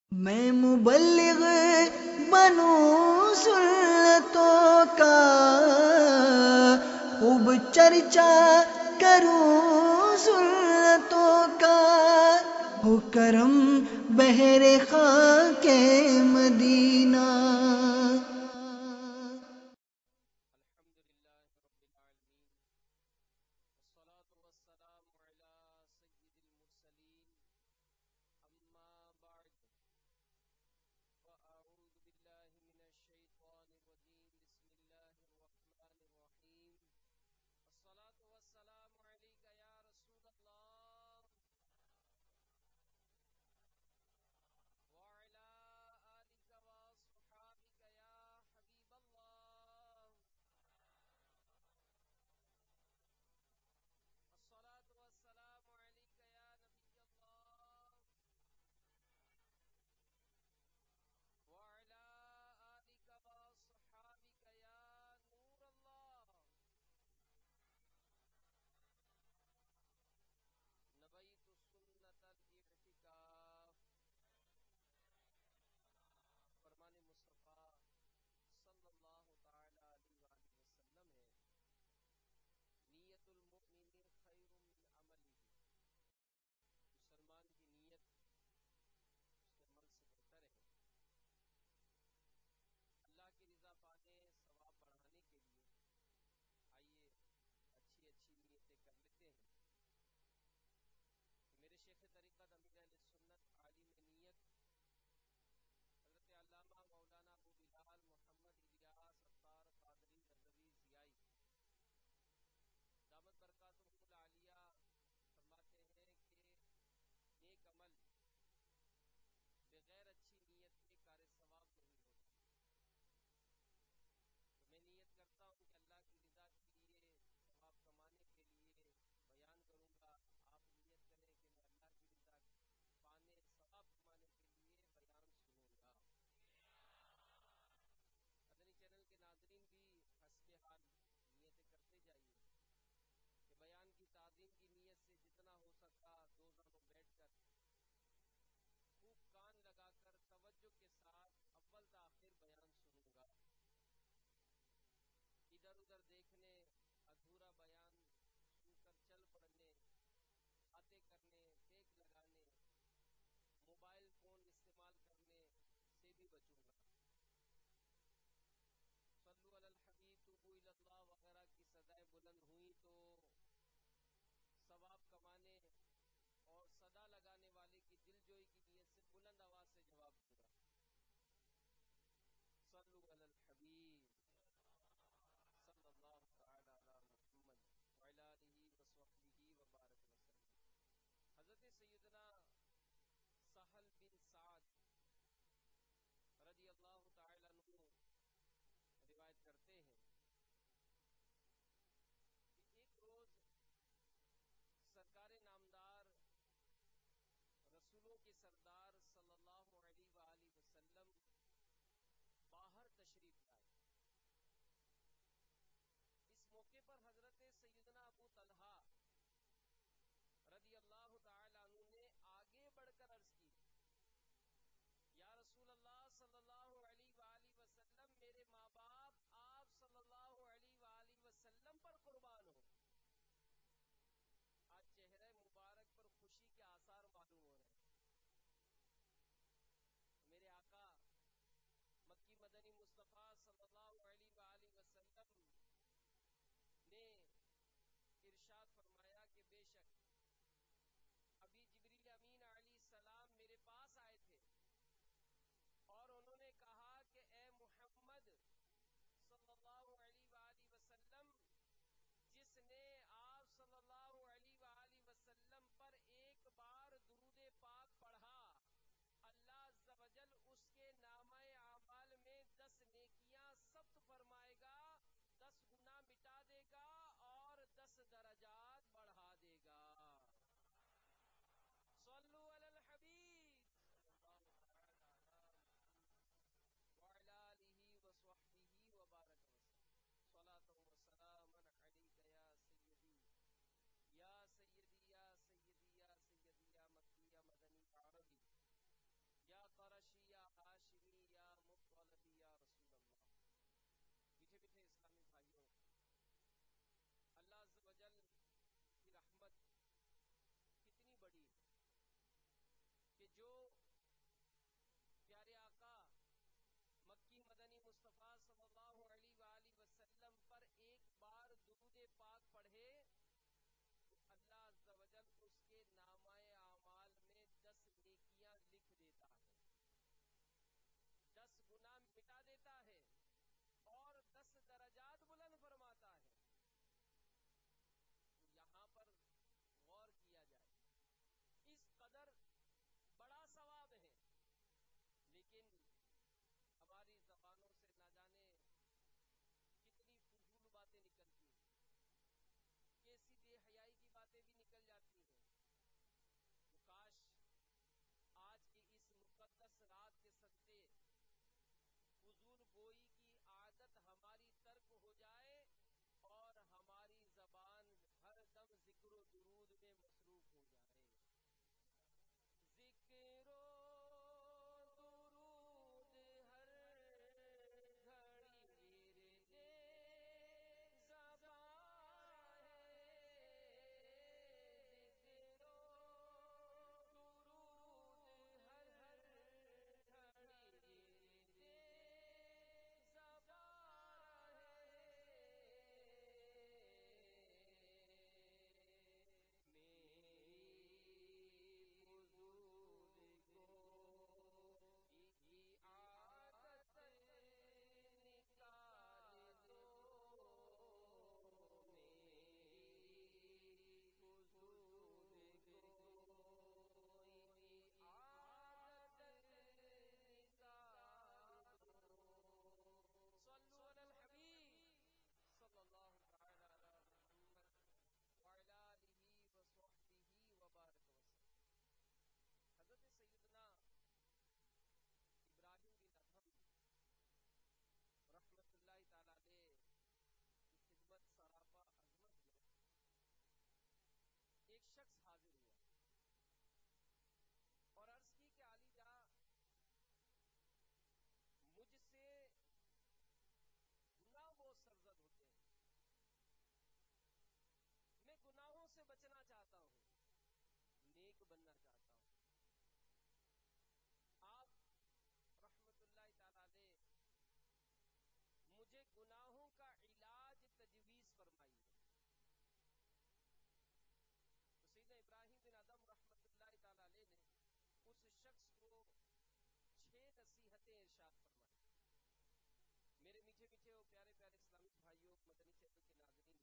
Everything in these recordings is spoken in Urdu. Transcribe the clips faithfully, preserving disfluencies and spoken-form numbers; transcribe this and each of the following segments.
میں مبلغ بنوں سنتوں کا، خوب چرچا کروں سنتوں کا، ہو کرم بحر خاک مدینہ۔ ذکر و درود میں مصروف ہو جائے. ذکر و درود ہر گھڑی ورد زبان ہے. ذکر و درود ہر گھڑی ورد زبان ہے. میری بزرگ کو کی عادت نکال دو. میری بزرگ کو کی عادت نکال دو. صلو علی الحبیب صلی اللہ تعالی علی محمد وعلی آلہ وصحبہ وبارک وسلم. حضرت سیدنا ابراہیم بن ادہم رحمت اللہ تعالی علیہ کی خدمت سراپا عظمت میں ایک شخص حاضر ہوا اور عرض کی کہ علی جاں مجھ سے گناہ وہ سرزد ہوتے ہیں، میں گناہوں سے بچنا چاہتا ہوں، نیک بننا چاہتا ہوں. آپ رحمت اللہ تعالی علیہ مجھے گناہوں کا علاج تجویز فرمائیے. تو سیدنا ابراہیم بن ادہم رحمت اللہ تعالی علیہ نے اس شخص کو چھ نصیحتیں ارشاد فرمائی. میرے میٹھے میٹھے اور پیارے پیارے اسلامی بھائیوں، مدنی چینل کے ناظرین،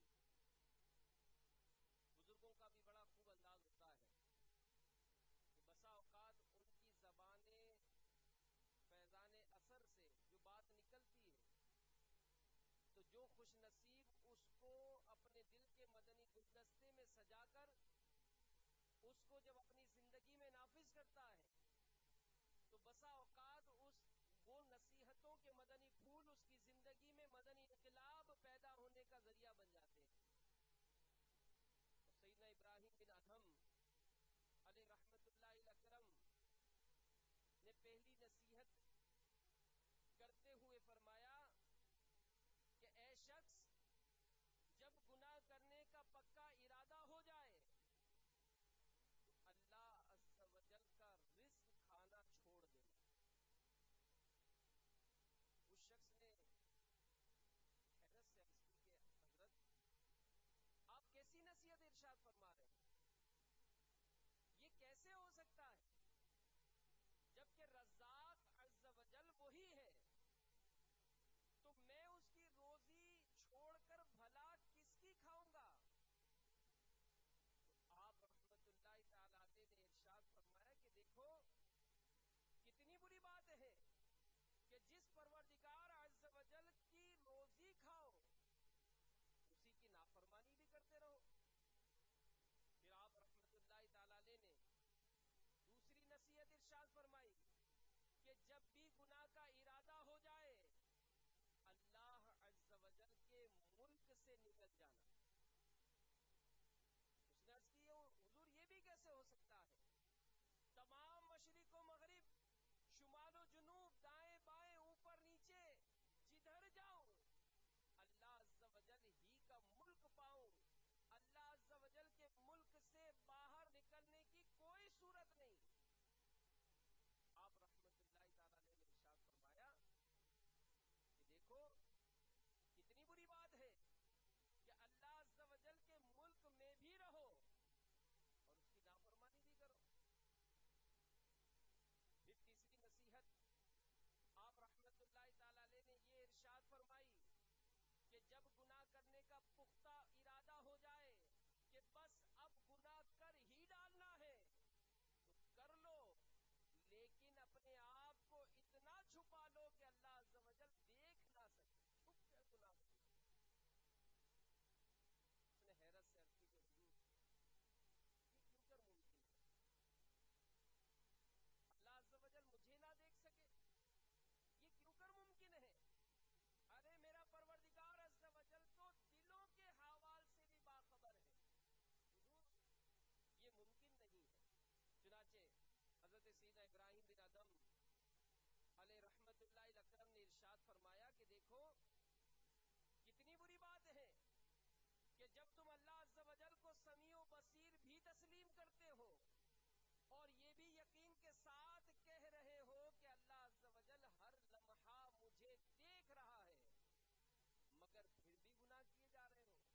بزرگوں کا بھی بڑا خوب انداز ہوتا ہے کہ بسا اوقات ان کی زبانیں فیضان اثر سے جو بات نکلتی ہے تو جو خوش نصیب اس کو اپنے دل کے مدنی گلدستے میں سجا کر اس کو جب اپنی زندگی میں نافذ کرتا ہے تو بسا اوقات اس وہ نصیحتوں کے مدنی پھول اس کی زندگی میں مدنی انقلاب پیدا ہونے کا ذریعہ بن جاتے ہیں. تو سیدنا ابراہیم بن ادہم علیہ رحمت اللہ الاکرم نے پہلی نصیحت کرتے ہوئے فرمایا کہ اے شخص، جب گناہ کرنے کا پکا ارادہ ہو جائے تو اللہ عز و جل کا رزق کھانا چھوڑ دینا. اس شخص نے حیرت سے عرض کی کہ حضرت آپ کیسی نصیحت ارشاد فرما رہے ہیں؟ یہ کیسے ہو سکتا ہے جبکہ رزاق عز و جل وہی ہے، تو میں اس کی روزی چھوڑ کر بھلا کس کی کھاؤں گا؟ تو آپ رحمت اللہ تعالی علیہ نے ارشاد فرمایا کہ دیکھو کتنی بری بات ہے کہ جس پروردگار عز و جل کی روزی کھاؤ اسی کی نافرمانی بھی کرتے رہو. پھر آپ رحمت اللہ تعالی علیہ نے دوسری نصیحت ارشاد فرمائی کہ جب بھی گناہ کا ارادہ ہو جائے اللہ عز و جل کے ملک سے نکل جانا. اس نے عرض کی حضور یہ بھی کیسے ہو سکتا ہے؟ تمام مشرق و مغرب، شمال و جنوب، دائیں بائیں، اوپر نیچے، جدھر جاؤں اللہ عز و جل ہی کا ملک پاؤں. اللہ عز و جل کے ملک سے باہر نکلنے کی کوئی صورت نہیں. آپ رحمت اللہ تعالی علیہ نے ارشاد فرمایا کہ دیکھو کتنی بری بات ہے کہ اللہ عز و جل کے ملک میں بھی رہو اور اس کی نافرمانی بھی کرو. پھر تیسری نصیحت آپ رحمت اللہ تعالی علیہ نے یہ ارشاد فرمائی کہ جب گناہ کرنے کا پختہ ارادہ ہو جائے کہ بس اب گناہ کر ہی ڈالنا ہے تو کر لو، لیکن اپنے آپ کو اتنا چھپا لو کہ اللہ عز و جل دیکھ نہ سکے. چھپ کر گناہ کرو. اس نے حیرت سے عرض کی کہ حضور یہ کیوں کر ممکن ہے؟ اللہ عز و جل مجھے نہ دیکھ سکے، یہ کیوں کر ممکن ہے؟ ارے میرا پروردگار عز و جل تو دلوں کے تسلیم کرتے ہو اور یہ بھی یقین کے ساتھ کہہ رہے ہو کہ اللہ عز و جل ہر لمحہ مجھے دیکھ رہا ہے، مگر پھر بھی گناہ کیے جا رہے ہو۔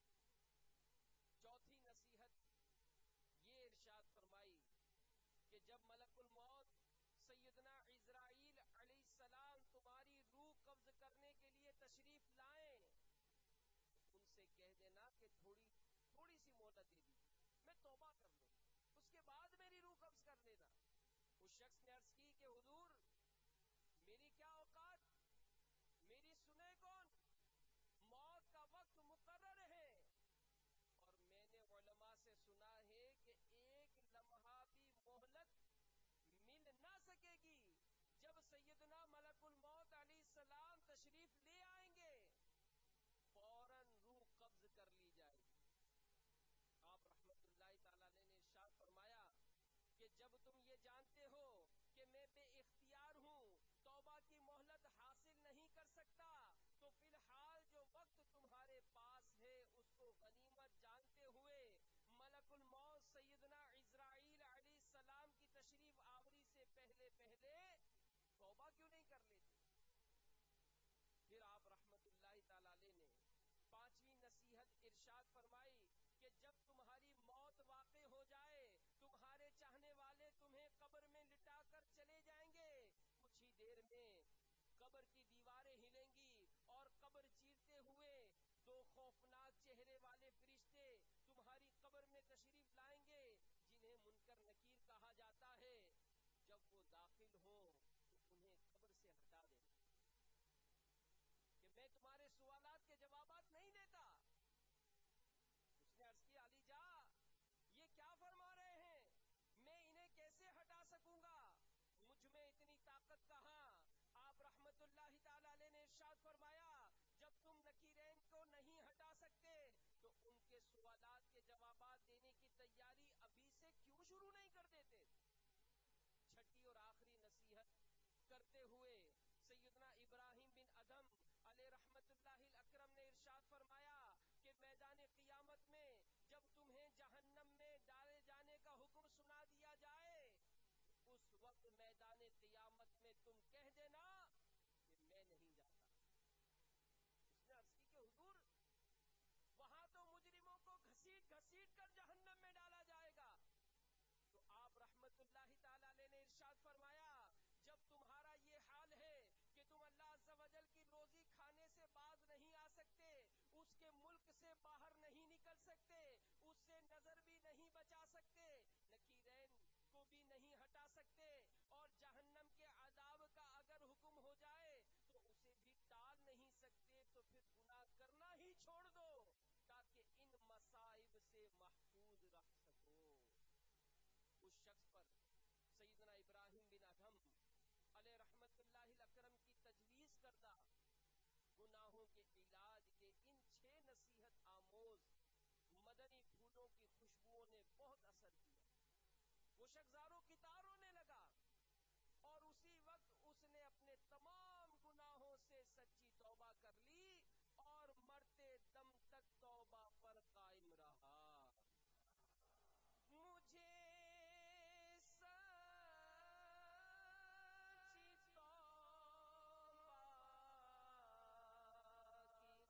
چوتھی نصیحت یہ ارشاد فرمائی کہ جب ملک الموت سیدنا عزرائیل علیہ السلام تمہاری روح قبض کرنے کے لیے تشریف لائیں، ان سے کہہ دینا کہ تھوڑی تھوڑی سی مہلت دے دیجیے، میں توبہ کر لوں، اس کے بعد میری روح قبض کر لینا۔ اس شخص نے عرض کی کہ حضور میری کیا اوقات، میری سنے کون، موت کا وقت مقرر ہے، اور میں نے علماء سے سنا ہے کہ ایک لمحہ بھی مہلت مل نہ سکے گی۔ جب سیدنا ملک الموت علیہ السلام تشریف لے آئیں گے فوراً روح قبض کر لی جائے گی۔ آپ رحمت اللہ تعالیٰ نے ارشاد فرمایا کہ جب تم یہ جانتے ہو کہ میں بے اختیار ہوں، توبہ کی مہلت حاصل نہیں کر سکتا، تو فی الحال جو وقت تمہارے پاس ہے اس کو غنیمت جانتے ہوئے ملک الموت سیدنا عزرائیل علیہ السلام کی تشریف آوری سے پہلے پہلے توبہ کیوں نہیں کر لیتے؟ پھر آپ رحمت اللہ تعالیٰ علیہ نے پانچویں نصیحت ارشاد فرمائی کہ جب تمہاری موت واقع ہو جائے تمہارے چاہنے والے تمہیں قبر میں لٹا کر چلے جائیں گے، کچھ ہی دیر میں قبر کی دیواریں ہلیں گی اور قبر چیرتے ہوئے دو خوفناک چہرے والے فرشتے تمہاری قبر میں تشریف لائیں گے جنہیں منکر نکیر کہا جاتا ہے۔ جب وہ داخل ہوں تو انہیں قبر سے ہٹا دیں کہ میں تمہارے سوالات کے جوابات نہیں دیتا۔ اس نے عرض کی علی جا یہ کیا فرما رہے ہیں، میں انہیں کیسے ہٹا سکوں گا، مجھ میں اتنی طاقت کہاں؟ آپ رحمت اللہ تعالی علیہ نے ارشاد فرمایا جب تم نکیرین کو نہیں ہٹا سکتے تو ان کے سوالات کے جوابات دینے کی تیاری ابھی سے کیوں شروع نہیں کر دیتے؟ چھٹی اور آخری نصیحت کرتے ہوئے سیدنا ابراہیم بن ادم علیہ رحمت اللہ الاکرم نے ارشاد فرمایا کہ میدان قیامت میں جب تمہیں جہنم میں ڈالے جانے کا حکم سنا دیا جائے اس وقت میدان قیامت میں تم کہہ دینا کہ میں نہیں جاتا۔ اس نے عرض کی کہ حضور وہاں تو مجرموں کو گھسیٹ گھسیٹ کر جہنم میں ڈالا جائے گا۔ تو آپ رحمت اللہ تعالی علیہ نے ارشاد فرمایا جب تمہارا یہ حال ہے کہ تم اللہ عز و جل کی روزی کھانے سے باز نہیں آ سکتے، اس کے ملک سے باہر نہیں نکل سکتے، اس سے نظر بھی نہیں بچا سکتے، نکیرین کو بھی نہیں ہٹا سکتے، اور جہنم کے عذاب کا اگر حکم ہو جائے تو اسے بھی ٹال نہیں سکتے، تو پھر گناہ کرنا ہی چھوڑ دو تاکہ ان مصائب سے محفوظ رہ سکو۔ اس شخص پر سیدنا ابراہیم بن ادھم علیہ رحمت اللہ الاکرم کی تجویز کردہ گناہوں کے علاج کے ان چھ نصیحت آموز مدنی پھولوں کی خوشبوؤں نے بہت اثر کیا۔ وہ شخص زاروں کی تار رونے لگا اور اسی وقت اس نے اپنے تمام گناہوں سے سچی توبہ کر لی اور مرتے دم تک توبہ پر قائم رہا۔ مجھے سچی توبہ کی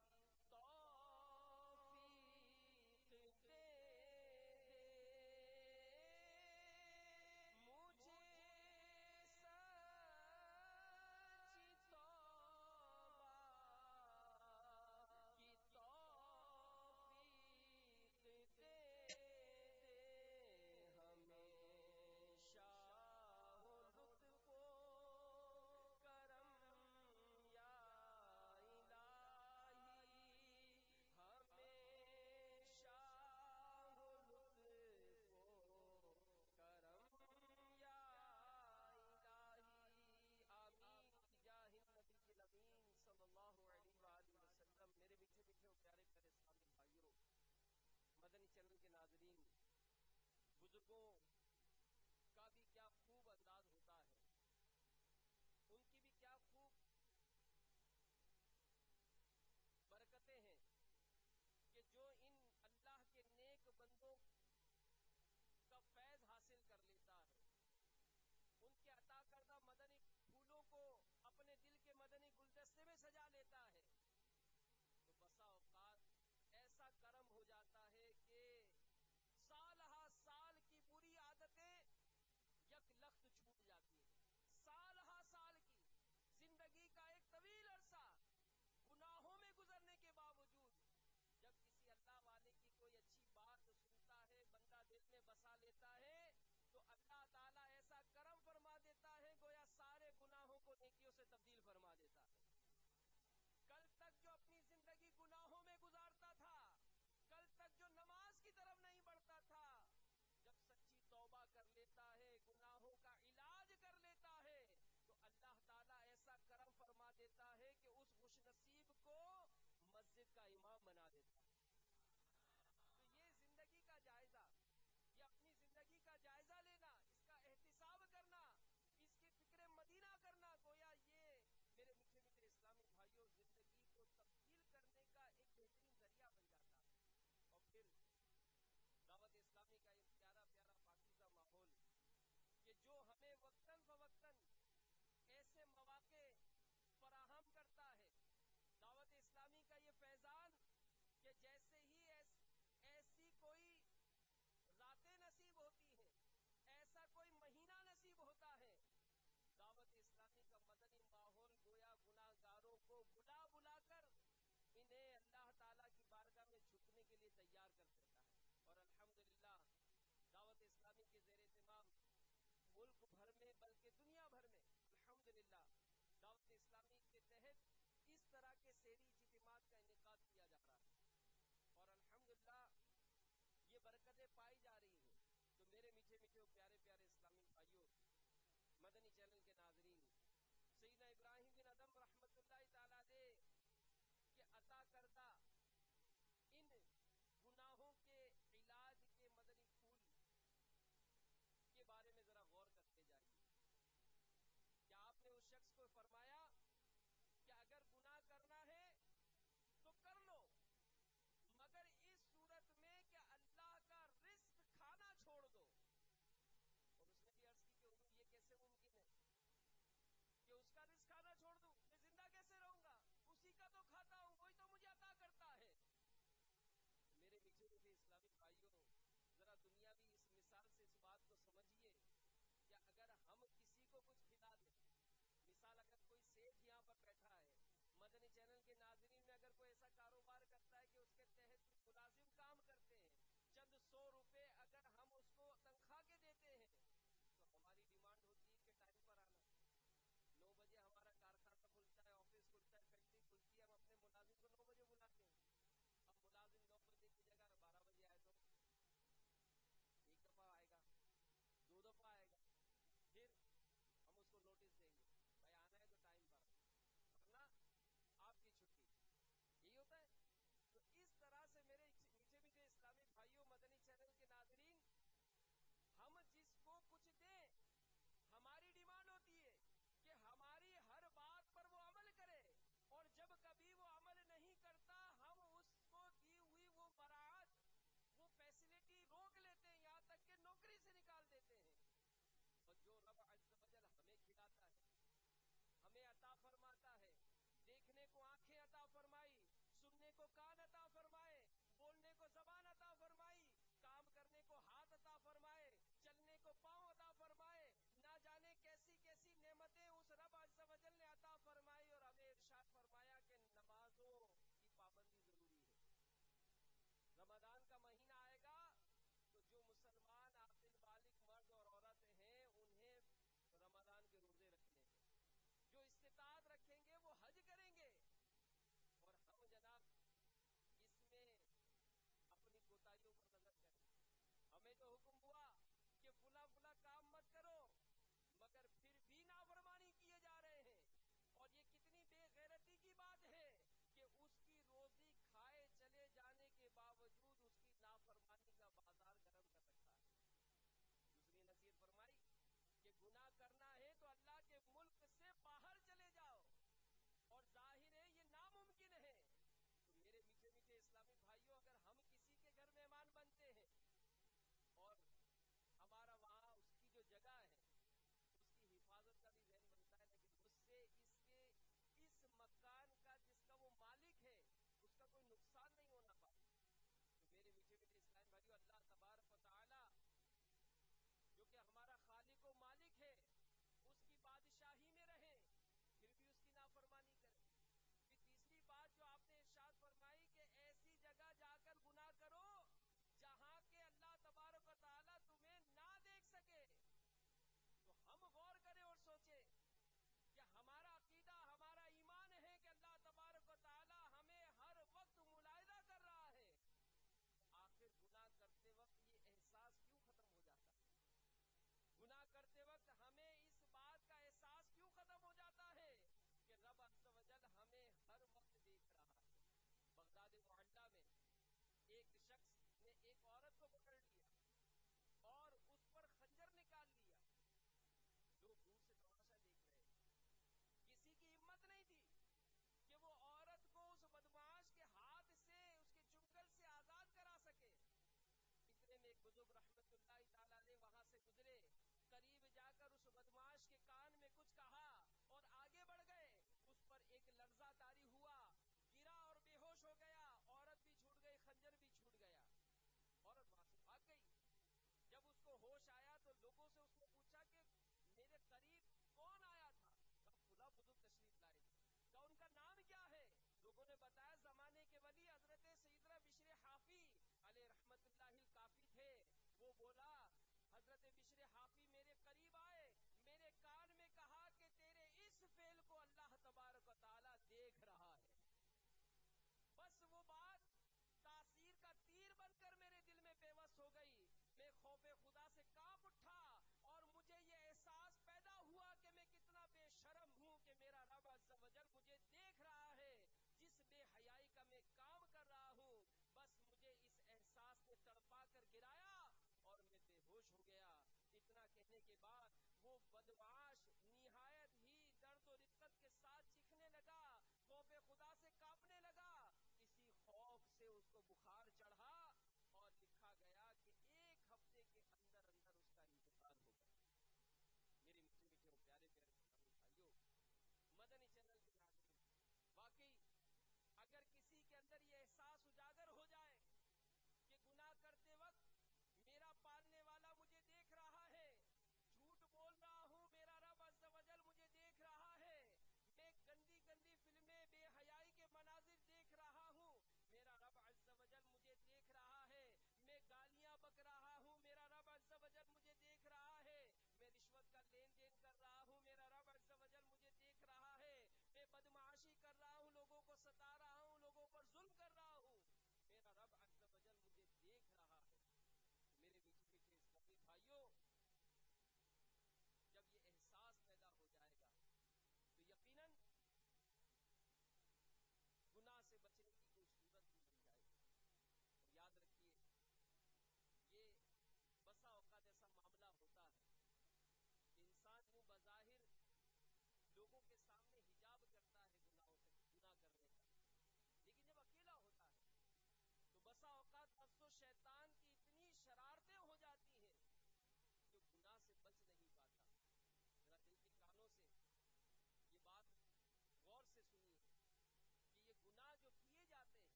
توفیق دے دے، مجھے سچی توبہ کی توفیق دے ہمیشہ ہو لطف و کرم یا الہی، ہمیشہ ہو لطف و کرم یا الہی، آمین بجاہ النبی الامین صلی اللہ علیہ وآلہ وسلم۔ میرے میٹھے میٹھے اور پیارے پیارے اسلامی بھائیوں، مدنی چینل کے ناظرین، بزرگوں کا بھی کیا خوب انداز ہوتا ہے، ان کی بھی کیا خوب برکتیں ہیں کہ جو ان اللہ کے نیک بندوں ڈیلی اجتماعات کا انعقاد کیا جا رہا ہے اور الحمدللہ یہ برکتیں پائی جا رہی ہیں. تو میرے میٹھے میٹھے پیارے پیارے اسلامی بھائیوں، مدنی چینل کے ناظرین، سیدنا ابراہیم بن ادم رحمت اللہ تعالیٰ علیہ کے عطا کردہ ان گناہوں کے علاج کے مدنی پھول کے بارے میں ذرا غور کرتے جائیے. کیا آپ نے اس شخص کو فرمایا کہ اگر گناہ کرنا ہے تو کر لو، مگر اس صورت میں کہ اللہ کا رزق کھانا چھوڑ دو؟ اور اس نے بھی عرض کی کہ حضور یہ کیسے ممکن ہے کہ اس کا رزق کھانا چھوڑ دوں؟ میں زندہ کیسے رہوں گا؟ اسی کا تو کھاتا ہوں، وہی تو مجھے عطا کرتا ہے. میرے میٹھے میٹھے اسلامی بھائیوں، ذرا دنیاوی اس مثال سے اس بات کو سمجھیے کہ اگر ہم کسی کو کچھ کھلا دیں، مثال اگر کوئی سیٹھ یہاں پر بیٹھا ہے، مدنی چینل کے ناظرین میں اگر کوئی ایسا کاروبار کرتا ہے کہ اس کے تحت ملازم کام کرتے ہیں، چند سو روپے اگر ہم اس کو تنخواہ کے دیتے ہیں تو ہماری ڈیمانڈ ہوتی ہے کہ ٹائم پر آنا. نو بجے ہمارا کارخانہ کھلتا ہے، آفس کھلتا ہے، فیکٹری کھلتی ہے، ہم اپنے ملازم کو نو بجے بلاتے ہیں. اب ملازم نو بجے کی جگہ بارہ بجے آئے تو ایک دفعہ آئے گا، دو دفعہ آئے گا، پھر ہم اس کو نوٹس دیں گے، بھائی آنا ہے تو ٹائم پر، ورنہ آپ کی چھٹی. یہی ہوتا ہے. تو اس طرح سے میرے میٹھے میٹھے اسلامی بھائیوں، مدنی چینل کے ناظرین، ہم جس کو کچھ دیں ہماری ڈیمانڈ ہوتی ہے کہ ہماری ہر بات پر وہ عمل کرے، اور جب کبھی وہ عمل نہیں کرتا ہم اس کو دی ہوئی وہ براعت، وہ فیسلٹی روک لیتے ہیں، یہاں تک کہ نوکری سے نکال دیتے ہیں. اور جو رب عز و جل ہمیں کھلاتا ہے، ہمیں عطا فرماتا ہے، دیکھنے کو آنکھیں عطا فرمائی، سننے کو کان عطا فرمائے، بولنے کو زبان عطا فرمائی، کام کرنے کو ہاتھ عطا فرمائے، چلنے کو پاؤں عطا فرمائے، نہ جانے کیسی کیسی نعمتیں اس رب عز و جل نے عطا فرمائی، اور ہمیں ارشاد فرمایا کہ نمازوں کی پابندی ضروری ہے. رمضان کا مہینہ آئے گا تو جو مسلمان عاقل بالغ مرد اور عورت ہیں انہیں رمضان کے روزے رکھنے ہیں، جو استطاعت رکھیں گے وہ حج کریں گے. اور ہم جناب اس میں اپنی کوتاہیوں پر نظر کریں. ہمیں تو حکم ہوا کہ فلاں فلاں کام مت کرو، مگر پھر بھی نافرمانی کیے جا رہے ہیں. اور یہ کتنی بے غیرتی کی بات ہے کہ اس کی روزی کھائے چلے جانے کے باوجود اس کی نافرمانی کا بازار گرم کر رکھا ہے. دوسری نصیحت فرمائی کہ گناہ کرنا ہے تو اللہ کے ملک سے باہر چلے جاؤ، اور ظاہر ہے یہ ناممکن ہے. تو میرے میٹھے میٹھے اسلامی بھائیوں، اگر ہم کسی کے گھر مہمان بنتے ہیں اور ہمارا وہاں اس کی جو جگہ ہے اس کی حفاظت کا بھی ذہن بنتا ہے، لیکن اس سے اس کے اس مکان کا جس کا وہ مالک ہے اس کا کوئی نقصان نہیں ہونا پائے. تو میرے میٹھے میٹھے اسلامی بھائیوں، اللہ تبارک و تعالی جو کہ ہمارا خالق و مالک ہے اس کی بادشاہی میں رہیں پھر بھی اس کی نافرمانی کریں. پھر تیسری بات جو آپ نے ارشاد فرمائی کہ ایسی جگہ جا کر گناہ کرو جہاں کے اللہ تبارک و تعالیٰ تمہیں نہ دیکھ سکے. تو ہم غور کریں اور سوچیں کہ ہمارا عقیدہ، ہمارا ایمان ہے کہ اللہ تبارک و تعالیٰ ہمیں ہر وقت ملاحظہ کر رہا ہے. آخر گناہ کرتے وقت یہ احساس کیوں ختم ہو جاتا ہے؟ گناہ کرتے وقت ہمیں اس بات کا احساس کیوں ختم ہو جاتا ہے کہ رب عز و جل ہمیں ہر وقت دیکھ رہا ہے. بغداد معلی میں ایک شخص نے ایک عورت کو پکڑ لیا اور اس پر خنجر نکال لیا. لوگ دور سے تماشا دیکھ رہے ہیں. کسی کی ہمت نہیں تھی کہ وہ عورت کو اس بدمعاش کے ہاتھ سے، اس کے چنگل سے آزاد کرا سکے. اتنے میں ایک بزرگ رحمت اللہ تعالیٰ علیہ وہاں سے گزرے، قریب جا کر اس بدمعاش کے کان میں کچھ کہا اور آگے بڑھ گئے. اس پر ایک لرزہ طاری ہوا، گرا اور بے ہوش ہو گیا. عورت بھی چھوٹ گئی، خنجر بھی چھوٹ گیا. عورت وہاں سے بھاگ گئی. جب اس کو ہوش آیا تو لوگوں سے اس نے پوچھا کہ میرے قریب کون آیا تھا؟ کہا فلاں بزرگ تشریف لائے تھے. کہا ان کا نام کیا ہے؟ لوگوں نے بتایا زمانے کے ولی حضرت سیدنا بشر حافی علیہ رحمت اللہ الکافی تھے. وہ بولا حضرت بشر حافی میرے قریب آئے، میرے کان میں کہا کہ تیرے اس فعل کو اللہ تبارک و تعالیٰ دیکھ رہا ہے. بدمعاش نہایت ہی درد و رقت کے ساتھ چیخنے لگا، خوف خدا سے کانپنے لگا. اسی خوف سے اس کو بخار چڑھا اور لکھا گیا کہ ایک ہفتے کے اندر اندر اس کا انتقال ہو گیا. میری میٹھے میٹھے اور پیارے پیارے اسلامی بھائیوں، مدنی چینل کے ناظرین، واقعی اگر کسی کے اندر یہ احساس اجاگر ہو جائے کہ گناہ کرتے وقت میرا پالنے والا مجھے دیکھ رہا ہے، جھوٹ بول رہا ہوں، میرا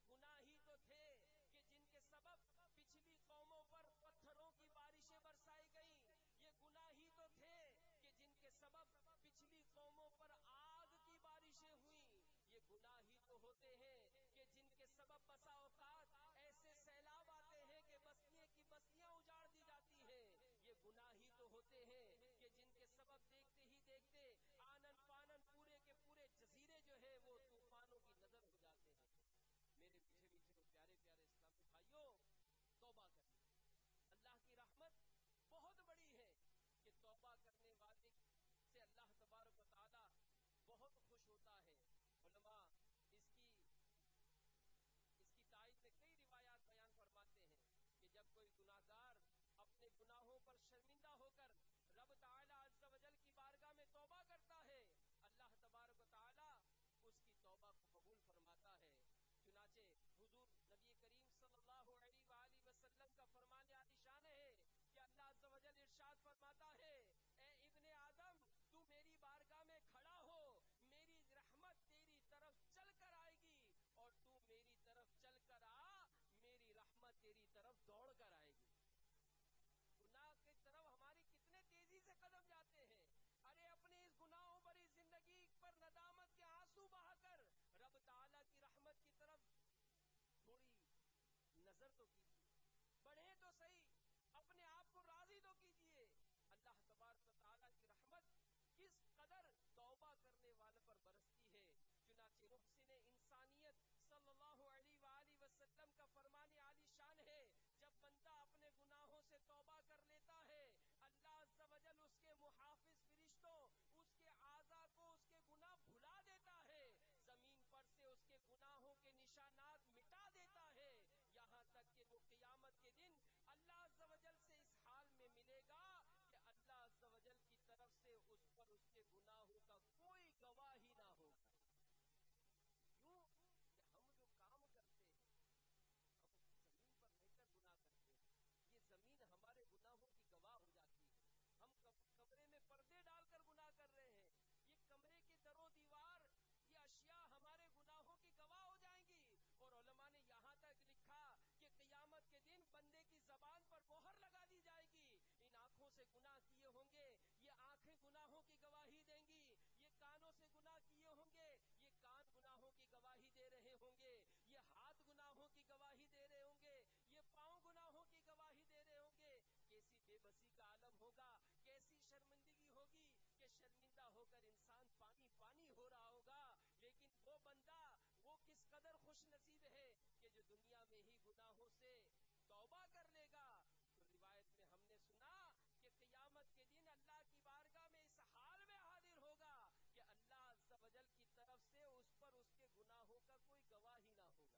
گناہ ہی تو تھے کہ جن کے سبب پچھلی قوموں پر پتھروں کی بارشیں برسائی گئیں. یہ گناہ ہی تو تھے کہ جن کے سبب پچھلی قوموں پر آگ کی بارشیں ہوئیں. یہ گناہ ہی تو ہوتے ہیں کہ جن کے سبب بسا اوقات ایسے سیلاب آتے ہیں کہ بستیاں کی بستیاں اجاڑ دی جاتی ہیں. یہ گناہ ہی تو ہوتے ہیں کہ جن کے سبب دیکھتے ہی دیکھتے آنن فانن پورے کے پورے جزیرے جو ہے وہ طوفانوں کی نظر ہو جاتے ہیں. میرے پیچھے پیچھے پیارے پیارے اسلامی بھائیوں، توبہ کریں. اللہ کی رحمت بہت بڑی ہے کہ توبہ کرنے والے سے اللہ تبارک و تعالی بہت خوش ہوتا ہے. علماء اس کی اس کی تائید میں کئی روایات بیان فرماتے ہیں کہ جب کوئی گناہگار اپنے گناہوں پر شرمندہ ہو کر رب تعالی عز و جل کی بارگاہ میں توبہ کرتا ہے، اللہ تبارک و تعالی اس کی توبہ کو قبول فرماتا ہے. چنانچہ حضور نبی کریم صلی اللہ علیہ وآلہ وسلم کا فرمان عالی شان ہے کہ اللہ عز و جل ارشاد فرماتا ہے، اے ابن آدم تو میری بارگاہ میں کھڑا ہو، میری رحمت تیری طرف چل کر آئے گی، اور تو میری طرف چل کر آ، میری رحمت تیری طرف دوڑ کر آئے گی. گناہ کی طرف ہماری کتنے تیزی سے قدم جاتے ہیں. ارے اپنے اس گناہوں پر اس زندگی پر ندامت کے آنسو بہا کر رب تعالیٰ کی رحمت کی طرف تھوڑی نظر تو کیجیے، بڑھے تو صحیح، اپنے آپ کو راضی تو کیجیے. اللہ تبارک و تعالیٰ کی رحمت کس قدر توبہ کرنے والے پر برستی ہے. چنانچہ محسن انسانیت صلی اللہ علیہ وآلہ وسلم کا فرمان عالی شان ہے، جب بندہ اپنے گناہوں سے توبہ کر لیتا ہے، اللہ عز و جل اس کے محافظ فرشتوں اس کے اعضاء کو اس کے گناہ بھلا دیتا ہے، زمین پر سے اس کے گناہوں کے نشانات مٹا دیتا ہے، یہاں تک کہ وہ قیامت کے دن اللہ عز و جل سے اس حال میں ملے گا کہ اللہ عز و جل کی طرف سے اس پر اس کے گناہوں کا کوئی گواہ ہی نہ ہوگا. کیوں کہ ہم جو کام کرتے ہیں ہم زمین پر رہ کر گناہ کرتے ہیں، یہ زمین ہمارے گناہوں کی گواہ ہو جاتی ہے. ہم کمرے میں پردے ڈال کر گناہ کر رہے ہیں، یہ کمرے کے در و دیوار یہ اشیاء ہمارے گناہوں کی گواہ ہو جائیں گی. اور علماء نے یہاں تک لکھا کہ قیامت کے دن بندے کی زبان پر مہر لگا دی جائے گی. ان آنکھوں سے گناہ کیے ہوں گے، یہ آنکھیں گناہوں کی گواہی دیں گی. یہ کانوں سے گناہ کیے ہوں گے، یہ کان گناہوں کی گواہی دے رہے ہوں گے. یہ ہاتھ گناہوں کی گواہی دے رہے ہوں گے، یہ پاؤں گناہوں کی گواہی دے رہے ہوں گے. کیسی بے بسی کا عالم ہوگا، کیسی شرمندگی ہوگی کہ شرمندہ ہو کر انسان پانی پانی ہو رہا ہوگا. لیکن وہ بندہ وہ کس قدر خوش نصیب ہے کہ جو دنیا میں ہی گناہوں سے توبہ کر لے گا. تو روایت میں ہم نے سنا کہ قیامت کے دن اللہ کی بارگاہ میں اس حال میں حاضر ہوگا کہ اللہ عز و جل کی طرف سے اس پر اس کے گناہوں کا کوئی گواہ ہی نہ ہوگا.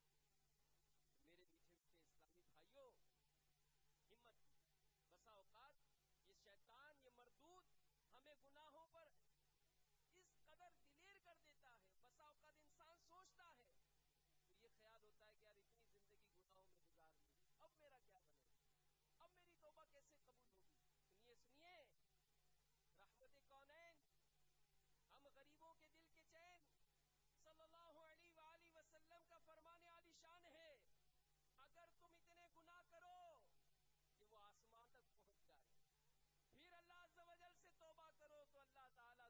میرے میٹھے میٹھے اسلامی بھائیوں، ہمت کی. بسا اوقات یہ شیطان یہ مردود ہمیں گناہوں پر اس قدر دلیر کر دیتا ہے. بسا اوقات انسان سوچتا ہے تو یہ خیال ہوتا ہے کہ یار اتنی زندگی گناہوں میں گزار لی، اب میرا کیا بنے گا، اب میری توبہ کیسے قبول ہوگی. سنیے سنیے، رحمت کونین، ہم غریبوں کے دل کے چین، صلی اللہ علیہ وآلہ وسلم کا فرمان عالی شان ہے، اگر تم اتنے گناہ کرو کہ وہ آسمان تک پہنچ جائے، پھر اللہ عز و جل سے توبہ کرو تو اللہ تعالیٰ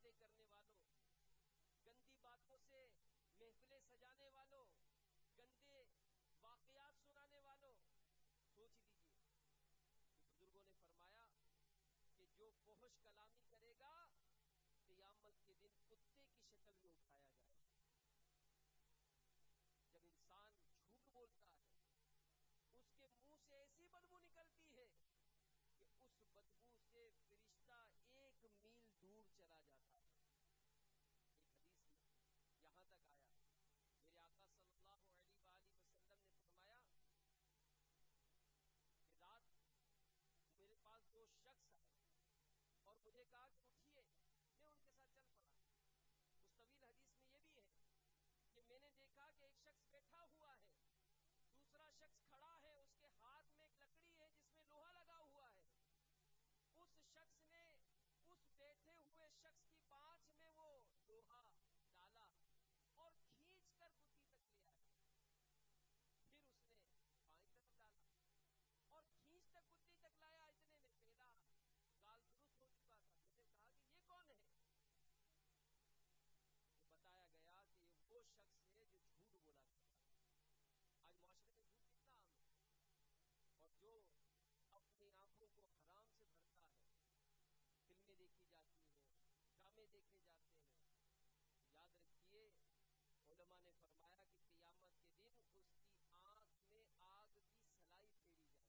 باتیں کرنے والوں، گندی باتوں سے محفلیں سجانے والوں، گندے واقعات سنانے والوں، سوچ لیجیے کہ بزرگوں نے فرمایا کہ جو فحش کلامی کرے گا قیامت کے دن کتے کی شکل میں اٹھایا جائے گا۔ جب انسان جھوٹ بولتا ہے اس کے منہ سے ایسی بدبو نکلتی ہے کہ اس بدبو سے فرشتہ ایک میل دور چلا جاتا ہے۔ ایک حدیث میں یہاں تک آیا، میرے آقا صلی اللہ علیہ وآلہ وسلم نے فرمایا کہ رات میرے پاس دو شخص آئے اور مجھے کہا کہ اٹھیے، میں ان کے ساتھ چل پڑا۔ اس طویل حدیث میں یہ بھی ہے کہ میں نے دیکھا کہ ایک شخص بیٹھا ہوا ہے، دوسرا شخص کھڑا ہے، اس کے ہاتھ میں ایک لکڑی ہے جس میں لوہا لگا ہوا ہے۔ اس شخص نے اس بیٹھے ہوئے شخص کی پانچ میں وہ لوہا ڈالا اور کھینچ کر کتی تک لے آیا، پھر اس نے بائیں طرف ڈالا اور کھینچ تک کتی تک لایا۔ اتنے میں پہلا گال درست ہو چکا تھا۔ میں نے کہا کہ یہ کون ہے؟ تو بتایا گیا کہ یہ وہ شخص ہے جو جھوٹ بولا کرتا ہے۔ آج معاشرے میں جھوٹ کتنا عام ہے، اور جو اپنی آنکھوں کو حرام سے بھرتا ہے، فلمیں دیکھی جاتی ہیں، ڈرامے دیکھے جاتے ہیں، یاد رکھیے علماء نے فرمایا کہ قیامت کے دن اس کی آنکھ میں آگ کی سلائی پھیری جائے،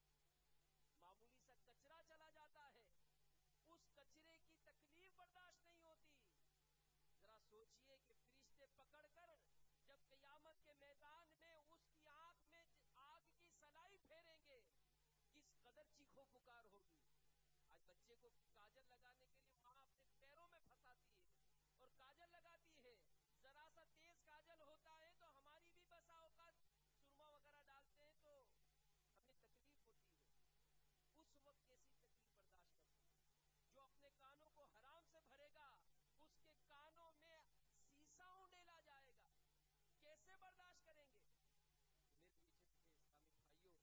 معمولی سا کچرا چلا جاتا ہے، اس کچرے کی تکلیف برداشت نہیں ہوتی۔ ذرا سوچئے کہ فرشتے پکڑ کر جب قیامت کے میدان میں اس کی آنکھ میں آگ کی سلائی پھیریں گے، کس قدر چیخو پکار ہوگی۔ آج بچے کو کاجل لگانے کے لیے ماں اپنے پیروں میں پھنساتی ہے اور کاجل لگاتی ہے، ذرا سا تیز کاجل ہوتا ہے تو ہماری بھی بسا اوقات سرما وغیرہ ڈالتے ہیں تو ہمیں تکلیف ہوتی ہے۔ اس وقت کیسی تکلیف برداشت کر سکتے؟ جو اپنے کانوں کو حرام سے بھرے گا اس کے کانوں میں سیسا اونڈیلا جائے گا، کیسے برداشت کریں گے؟ میرے پیچھے پیچھے اسلامی بھائیوں،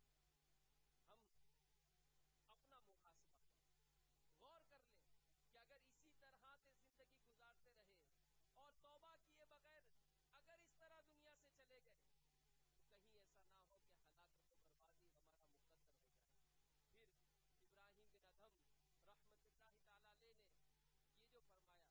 ہم اپنا محاسبہ کریں، غور کر لیں کہ اگر اسی طرح سے زندگی گزارتے رہے اور توبہ کیے بغیر اگر اس طرح دنیا سے چلے گئے تو کہیں ایسا نہ ہو کہ ہلاکت و بربادی ہمارا مقدر ہو جائے۔ پھر ابراہیم بن ادھم رحمت اللہ تعالی علیہ نے یہ جو فرمایا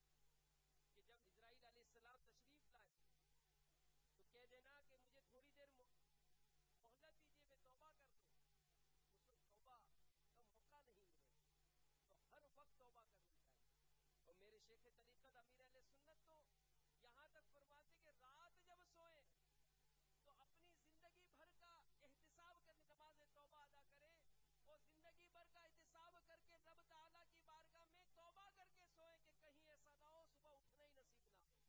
کہ جب اسرائیل علیہ السلام تشریف لائے تو کہہ دینا کہ مجھے تھوڑی دیر مہلت دیجیے، میں توبہ کر دوں۔ اس وقت توبہ کا موقع نہیں ملے، تو ہر وقت توبہ کرنی چاہیے۔ اور میرے شیخ طریقت امیر اہل سنت تو یہاں تک فرماتے کہ رات جب سوئیں تو اپنی زندگی بھر کا احتساب کر نماز توبہ ادا کریں اور زندگی بھر کا احتساب کر کے رب تعالیٰ کی بارگاہ میں توبہ کر کے سوئیں کہ کہیں ایسا نہ ہو صبح اٹھنا ہی نصیب نہ ہو۔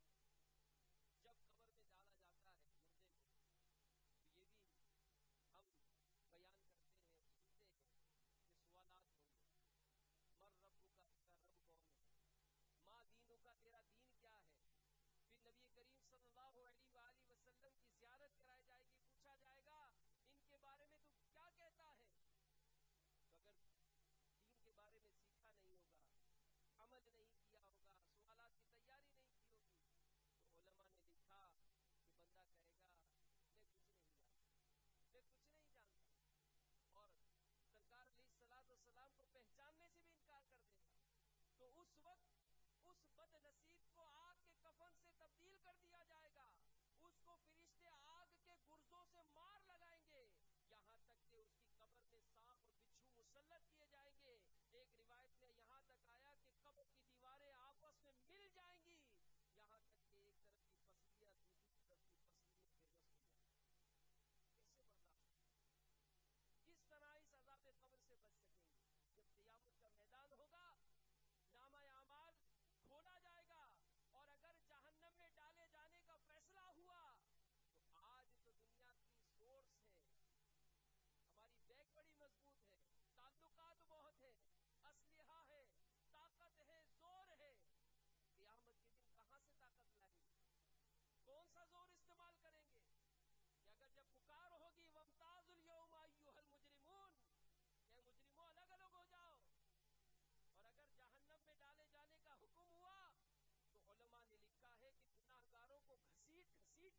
جب قبر میں ڈالا جاتا ہے مردے کو تو یہ بھی ہم بیان کرتے ہیں، سنتے ہیں کہ سوالات ہوں گے، مر ربو کا تیرا رب کون ہے، ماں دینوں کا تیرا دین کیا ہے۔ پھر نبی کریم صلی اللہ علیہ وآلہ وسلم کی زیارت کرائی جائے گی، پوچھا جائے گا ان کے بارے میں تو کیا کہتا ہے۔ تو اگر دین کے بارے میں سیکھا نہیں ہوگا، عمل نہیں کیا ہوگا، سوالات کی تیاری نہیں کی ہوگی تو علماء نے لکھا کہ بندہ کہے گا میں کچھ نہیں جانتا، میں کچھ نہیں جانتا، اور سرکار علیہ الصلوۃ والسلام کو پہچاننے سے بھی انکار کر دے گا۔ تو اس وقت اس بد نصیب کو آگ کے کفن سے تبدیل کر دیا جائے گا، اس کو فرشتے آگ کے گرزوں سے مار لگائیں گے، یہاں تک کہ اس کی قبر میں سانپ اور بچھو مسلط کیے جائیں گے۔ ایک روایت میں یہاں تک آیا کہ قبر کی دیواریں آپس میں مل جائیں گی، یہاں تک کہ ایک طرف کی پسلیاں دوسری طرف کی پسلیوں پہ وصل ہو جائیں گی۔ کیسے برداشت کریں؟ کس طرح اس عذاب قبر سے بچ سکیں گے؟ جب قیامت کا میدان ہوگا، نامہ اعمال کھولا جائے گا اور اگر جہنم میں ڈالے جانے کا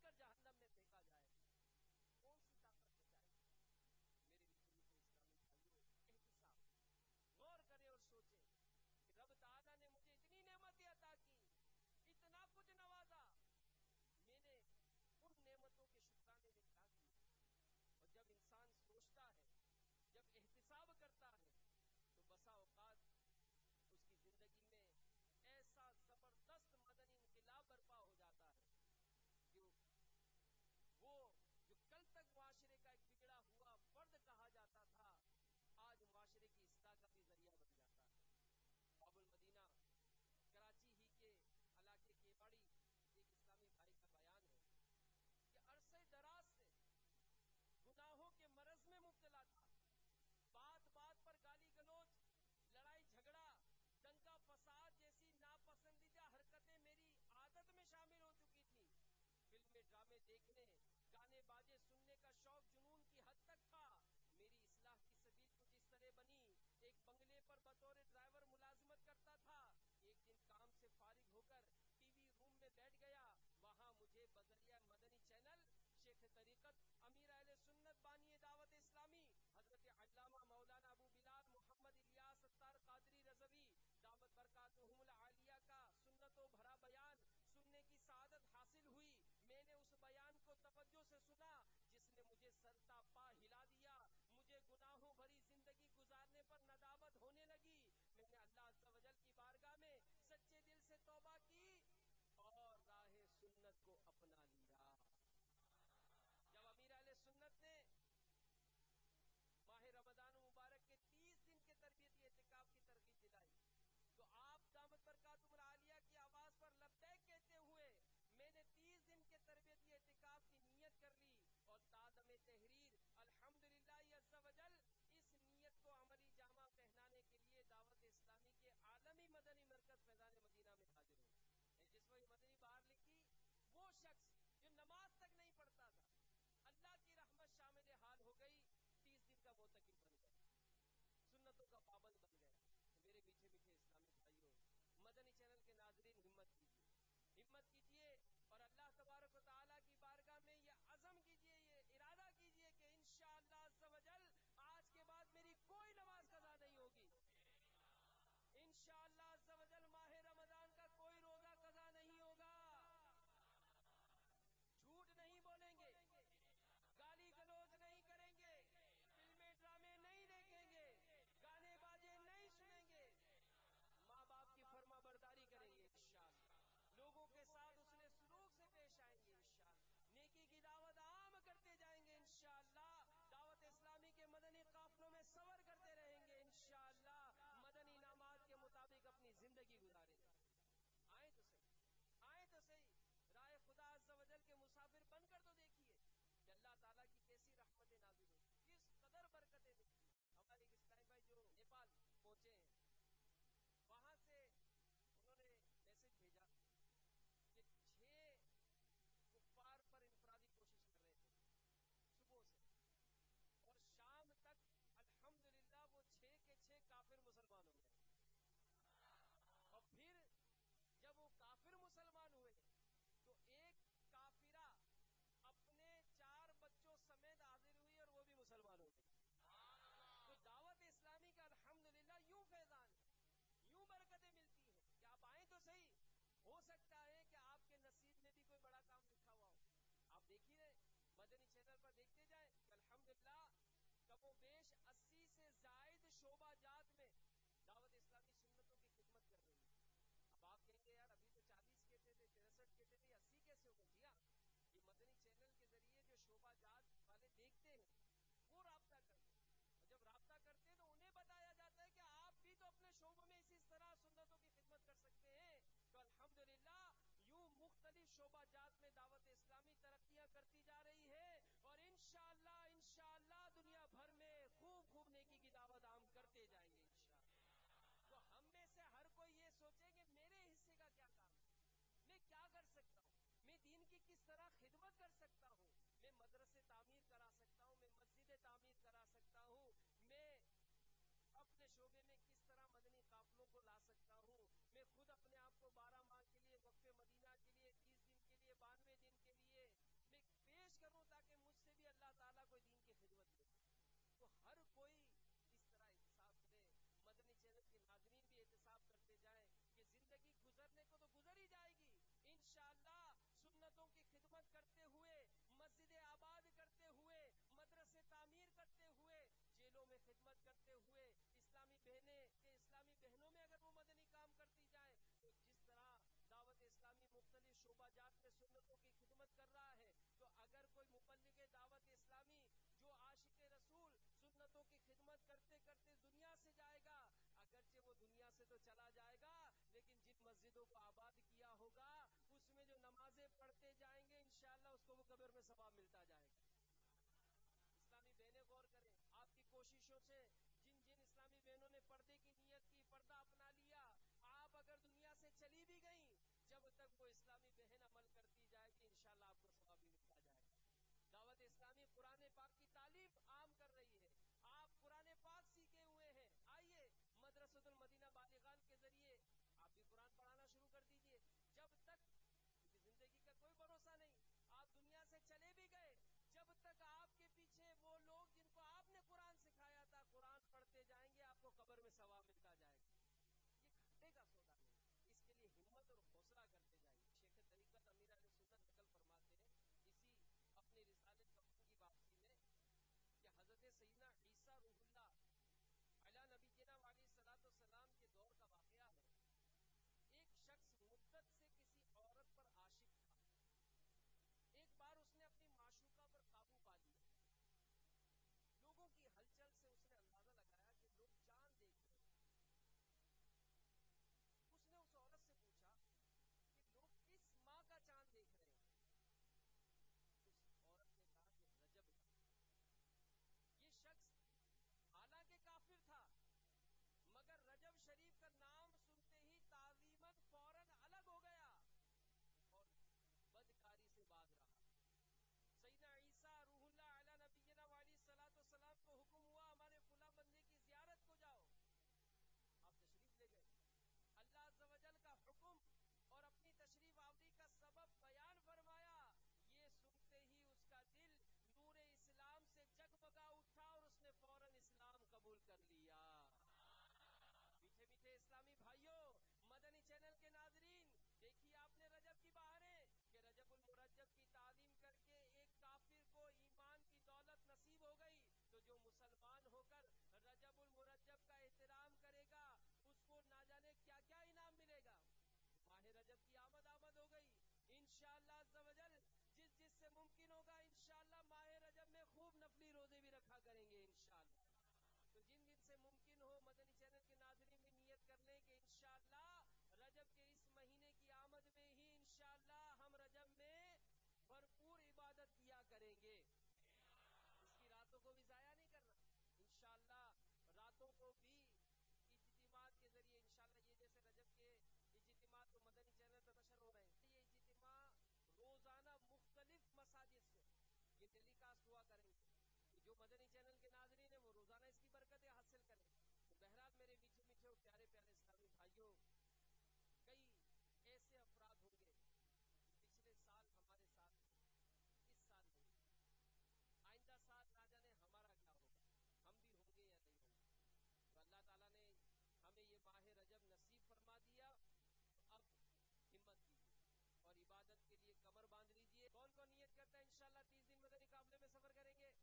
کر جہنم میں پھینکا جائے گا، کون سی طاقت بچائے گی؟ میرے میٹھے میٹھے اسلامی بھائیوں، احتساب، غور کریں اور سوچیں کہ رب تعالیٰ نے مجھے اتنی نعمتیں عطا کی، اتنا کچھ نوازا، میں نے ان نعمتوں کے شکرانے میں کیا کیا؟ اور جب انسان سوچتا ہے، جب احتساب کرتا ہے، تو بسا اوقات اس کی زندگی میں ایسا زبردست مدنی انقلاب برپا ہو جاتا ہے کہ وہ جو کل تک معاشرے کا ایک بگڑا ہوا فرد کہا جاتا تھا، آج معاشرے کی اصلاح کا بھی ذریعہ بن جاتا ہے۔ باب المدینہ کراچی ہی کے علاقے کے بڑی ایک اسلامی بھائی کا بیان ہے کہ عرصے دراز سے گناہوں کے مرض میں مبتلا تھا، بات بات پر گالی گلوچ، لڑائی جھگڑا، دنگا فساد جیسی ناپسندیدہ حرکتیں میری عادت میں شامل ہو چکی تھی۔ فلمیں ڈرامے دیکھنے، گانے باجے سننے کا شوق جنون کی حد تک تھا۔ میری اصلاح کی سبیل کچھ اس طرح بنی، ایک بنگلے پر بطور ڈرائیور ملازمت کرتا تھا۔ ایک دن کام سے فارغ ہو کر ٹی وی روم میں بیٹھ گیا، وہاں مجھے بذریعہ مدنی چینل شیخ طریقت امیر اہل سنت بانی دعوت اسلامی حضرت علامہ مولانا ابو بلال محمد الیاس ستار قادری رضوی دعوت برکاتہم العالیہ کا سنتوں بھرا بیان سننے کی سعادت حاصل ہوئی۔ میں نے اس بیان کو توجہ سے سنا جس نے مجھے سرتا پا ہلا دیا، مجھے گناہوں بھری زندگی گزارنے پر ندامت ہونے لگی۔ میں نے اللہ عز و جل کی بارگاہ میں سچے دل سے توبہ کی اور راہ سنت کو اپنا لیا۔ جب امیر اہل سنت نے ماہ رمضان مبارک کے تیس دن کے تربیتی اعتکاف کی ترغیب دلائی تو آپ دامت برکاتہم العالیہ کی آواز پر لبیک کہتے ہوئے میں نے تیس دن کے تربیتی اعتکاف کی نیت کر لی اور تادم تحریر الحمدللہ عز و جل اس نیت کو عملی جامہ پہنانے کے لیے دعوت اسلامی کے عالمی مدنی مرکز فیضان مدینہ میں حاضر ہوں۔ جس وقت مدنی باہر لکھی، وہ شخص جو نماز تک نہیں پڑھتا تھا، اللہ کی رحمت شامل حال ہو گئی، تیس دن کا معتکف بن گیا، سنتوں کا پابند بن گیا۔ تو میرے میٹھے میٹھے اسلامی بھائیوں، مدنی چینل کے ناظرین ہمت کیجیے، ہمت کیجیے اور اللہ تبارک و تعالیٰ کی بارگاہ میں یہ عزم کیجیے، یہ ارادہ کیجیے کہ انشاءاللہ عز و جل آج کے بعد میری کوئی نماز قضا نہیں ہوگی، انشاءاللہ عز و جل ماہ رمضان کا کوئی روزہ قضا نہیں ہوگا، جھوٹ نہیں بولیں گے، گالی گلوچ نہیں کریں گے، فلمیں ڈرامے نہیں دیکھیں گے، گانے باجے نہیں سنیں گے، ماں باپ کی فرما برداری کریں گے انشاءاللہ، لوگوں کے ساتھ اس نے سلوک سے پیش آئیں گے انشاءاللہ، نیکی کی دعوت عام کرتے جائیں گے انشاءاللہ، دعوت اسلامی کے مدنی قافلوں میں سفر کرتے رہیں گے انشاءاللہ، مدنی انعامات کے مطابق اپنی زندگی گزاریں گے۔ آئیں تو صحیح، آئیں تو صحیح، راہ خدا عز و جل کے مسافر بن کر تو دیکھیے کہ اللہ تعالیٰ کی کیسی رحمتیں نازل ہوتی، کس قدر برکتیں ملتی۔ ہمارے ایک اسلامی بھائی جو نیپال پہنچے ہیں، وہاں سے انہوں نے میسج بھیجا کہ چھ کفار پر انفرادی کوشش کر رہے تھے صبح سے اور شام تک الحمدللہ وہ چھ کے چھ کافر مسلمان ہو گئے، اور پھر جب وہ کافر مسلمان ہوئے تو ایک کافرہ اپنے چار بچوں سمیت حاضر ہوئی اور وہ بھی مسلمان ہو گئی۔ تو دعوت اسلامی کا الحمدللہ یوں فیضان ہے، یوں برکتیں ملتی ہیں کہ آپ آئیں تو صحیح، ہو سکتا ہے کہ آپ کے نصیب میں بھی کوئی بڑا کام لکھا ہوا ہو۔ آپ دیکھیے مدنی چینل پر دیکھتے جائیں کہ الحمدللہ کم و بیش اسی سے زائد شعبہ جات میں دعوت اسلامی سنتوں کی خدمت کر رہی ہے۔ اب آپ کہیں گے یار ابھی تو چالیس کہتے تھے، تریسٹھ کہتے تھے، اسی کیسے ہو گئے؟ جی ہاں، یہ مدنی چینل کے ذریعے جو شعبہ جات والے دیکھتے ہیں وہ رابطہ کرتے ہیں، اور جب رابطہ کرتے ہیں تو انہیں بتایا جاتا ہے کہ آپ بھی تو اپنے شعبوں میں اسی طرح سنتوں کی خدمت کر سکتے ہیں۔ تو الحمدللہ یوں مختلف شعبہ جات میں دعوت اسلامی ترقیاں کرتی جا رہی ہے اور انشاءاللہ انشاءاللہ دنیا بھر میں خوب خوب نیکی کی دعوت عام کرتے جائیں گے انشاءاللہ۔ تو ہم میں سے ہر کوئی یہ سوچے کہ میرے حصے کا کیا کام ہے، میں کیا کر سکتا ہوں، میں دین کی کس طرح خدمت کر سکتا ہوں، میں مدرسے تعمیر کرا سکتا ہوں، میں مسجدیں تعمیر کرا سکتا ہوں، میں اپنے شعبے میں کس طرح مدنی قافلوں کو لا سکتا ہوں، میں خود اپنے آپ کو بارہ ماہ کے لیے وقف مدینہ کے لیے، تیس دن کے لیے، بانوے دن کے لیے بہنیں کہ اسلامی بہنوں میں اگر وہ مدنی کام کرتی جائیں تو جس طرح دعوت اسلامی مختلف شعبہ جات میں سنتوں کی خدمت کر رہا ہے، تو اگر کوئی مبلغ دعوت اسلامی جو عاشق رسول سنتوں کی خدمت کرتے کرتے دنیا سے جائے گا، اگرچہ وہ دنیا سے تو چلا جائے گا لیکن جن مسجدوں کو آباد کیا ہوگا اس میں جو نمازیں پڑھتے جائیں گے انشاءاللہ اس کو وہ قبر میں ثواب ملتا جائے گا۔ اسلامی بہنیں غور کریں، آپ کی کوششوں سے جن جن اسلامی بہنوں نے پردے کی نیت کی، پردہ اپنا لیا، آپ اگر دنیا سے چلی بھی گئیں، جب تک وہ اسلامی بہن عمل کرتی جائے گی انشاءاللہ آپ کو ثواب بھی ملتا جائے گا۔ دعوت اسلامی قرآن پاک کی تعلیم عام کر رہی ہے، آپ قرآن پاک سیکھے ہوئے ہیں، آئیے مدرسۃ المدینہ بالغان کے ذریعے آپ بھی قرآن پڑھانا شروع کر دیجئے۔ جب تک زندگی کا کوئی بھروسہ نہیں، آپ دنیا سے چلے بھی گئے، جب تک آپ کے پیچھے وہ لوگ جن کو آپ نے قرآن سکھایا تھا قرآن پڑھتے جائیں گے آپ کو قبر میں ثواب ملتا جائے گا۔ یہ گھاٹے کا سودا نہیں، اس کے لیے ہمت اور حوصلہ کرتے جائیے۔ شیخ طریقت امیر علیہ سنت نقل فرماتے ہیں اسی اپنی رسالت کفن کی واپسی میں کہ حضرت سیدنا عیسیٰ روح اللہ علی نبینا علیہ الصلوۃ والسلام کے دور کا واقعہ ہے۔ ایک شخص مدت سے کسی عورت پر عاشق تھا، ایک بار اس نے اپنی معشوقہ پر قابو پا لیا، لوگوں کی ہلچل سے اس نے اندازہ لگایا کہ لوگ چاند دیکھ رہے ہیں۔ اس نے اس عورت سے پوچھا کہ لوگ کس ماہ کا چاند دیکھ رہے ہیں؟ اس عورت نے کہا کہ رجب کا۔ یہ شخص حالانکہ کافر تھا مگر رجب شریف کا نام سنتے ہی تعظیماً فوراً الگ ہو گیا اور بدکاری سے باز رہا۔ سیدنا عیسیٰ روح اللہ علی نبینا علیہ الصلوۃ والسلام کو حکم ہوا ہمارے فلاں بندے کی زیارت کو جاؤ، آپ تشریف لے گئے، اللہ عز و جل کا حکم اور اپنی تشریف آوری کا سبب بیان فرمایا، یہ سنتے ہی اس کا دل نور اسلام سے جگمگا اٹھا اور اس نے فوراً اسلام قبول کر لیا۔ میٹھے میٹھے اسلامی بھائیوں، مدنی چینل کے ناظرین، دیکھیے آپ نے رجب کی بہاریں کہ رجب المرجب کی تعلیم کر کے ایک کافر کو ایمان کی دولت نصیب ہو گئی، تو جو مسلمان ہو کر رجب المرجب کا احترام کرے گا اس کو نہ جانے کیا کیا انعام ملے گا۔ ماہ رجب کی آمد آمد ہو گئی، انشاءاللہ عز و جل جس جس سے ممکن ہوگا انشاءاللہ ماہ رجب میں خوب نفلی روزے بھی رکھا کریں گے انشاءاللہ۔ تو جن جن سے ممکن ہو مدنی چینل کے ناظرین بھی نیت کر لیں کہ انشاءاللہ رجب کے اس مہینے کی آمد میں ہی انشاءاللہ ہم رجب میں بھرپور عبادت کیا کریں گے، اس کی راتوں کو بھی ضائع نہیں کرنا، انشاءاللہ راتوں کو بھی اجتماعات کے ذریعے انشاءاللہ یہ جیسے رجب کے اجتماعات تو مدنی چینل پر نشر ہو رہے ہیں، یہ اجتماع روزانہ مختلف مساجد سے یہ ٹیلی کاسٹ ہوا کریں گے، جو مدنی چینل کے ناظرین ہیں وہ روزانہ اس کی برکتیں حاصل کریں۔ تو بہرحال میرے میٹھے میٹھے اور پیارے پیارے اسلامی بھائیوں، کئی ایسے افراد ہوں گے پچھلے سال ہمارے ساتھ اس سال نہیں، آئندہ سال نہ جانے ہمارا کیا ہوگا، ہم بھی ہوں گے یا نہیں ہوں گے۔ تو اللہ تعالیٰ نے ہمیں یہ ماہ رجب نصیب فرما دیا، تو اب ہمت کیجیے اور عبادت کے لیے کمر باندھ لیجیے۔ کون کون نیت کرتا ہے انشاءاللہ تیس دن مدنی قافلے میں سفر کریں گے؟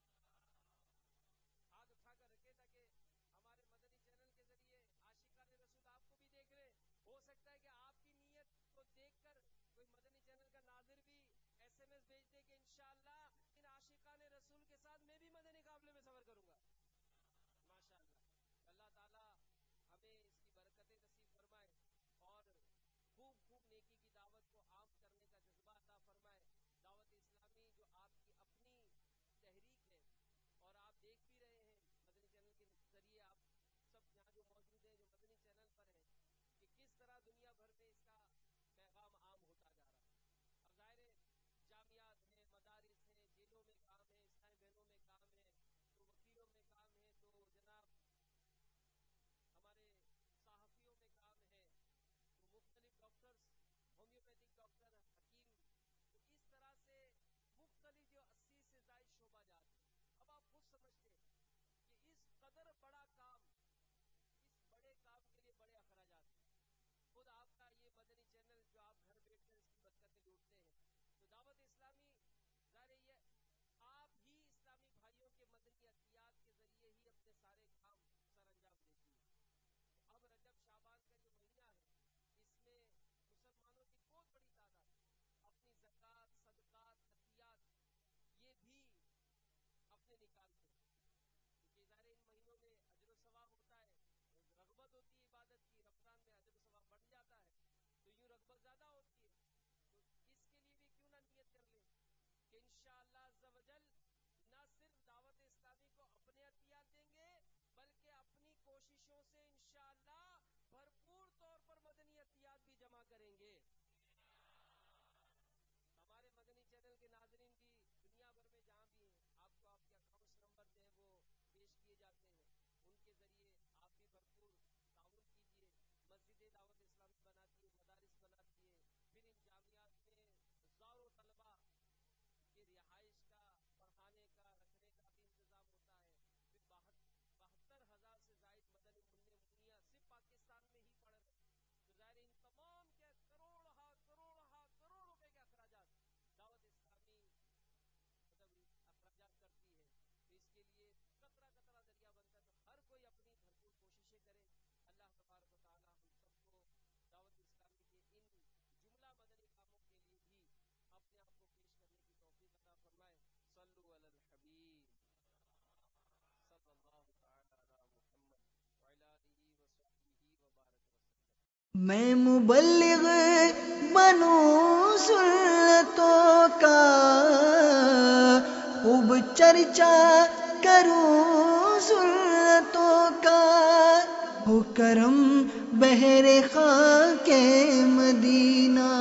ہاتھ اٹھا کر رکھے تاکہ ہمارے مدنی چینل کے ذریعے عاشقان رسول آپ کو بھی دیکھ رہے، ہو سکتا ہے کہ آپ کی نیت کو دیکھ کر کوئی مدنی چینل کا ناظر بھی ایس ایم ایس بھیج دے کہ انشاءاللہ ان عاشقان رسول کے ساتھ میں بھی مدنی قافلے میں سفر کروں گا۔ ماشاءاللہ اللہ تعالی ہمیں اس کی برکتیں نصیب فرمائے اور خوب خوب نیکی کی دعوت کو عام کرنے کا جذبہ عطا فرمائے۔ دعوت اسلامی جو آپ کی اپنی تحریک ہے اور آپ دیکھ بھی رہے ہیں مدنی چینل کے ذریعے، آپ سب یہاں جو موجود ہیں جو مدنی چینل پر ہیں کہ کس طرح دنیا بھر میں اس کا پیغام عام ہوتا جا رہا ہے۔ اب ظاہر ہے جامعات ہیں، مدارس ہیں، میں مبلغ بنوں سنتوں کا، خوب چرچا کروں سنتوں کا، ہو کرم بہر خاک مدینہ۔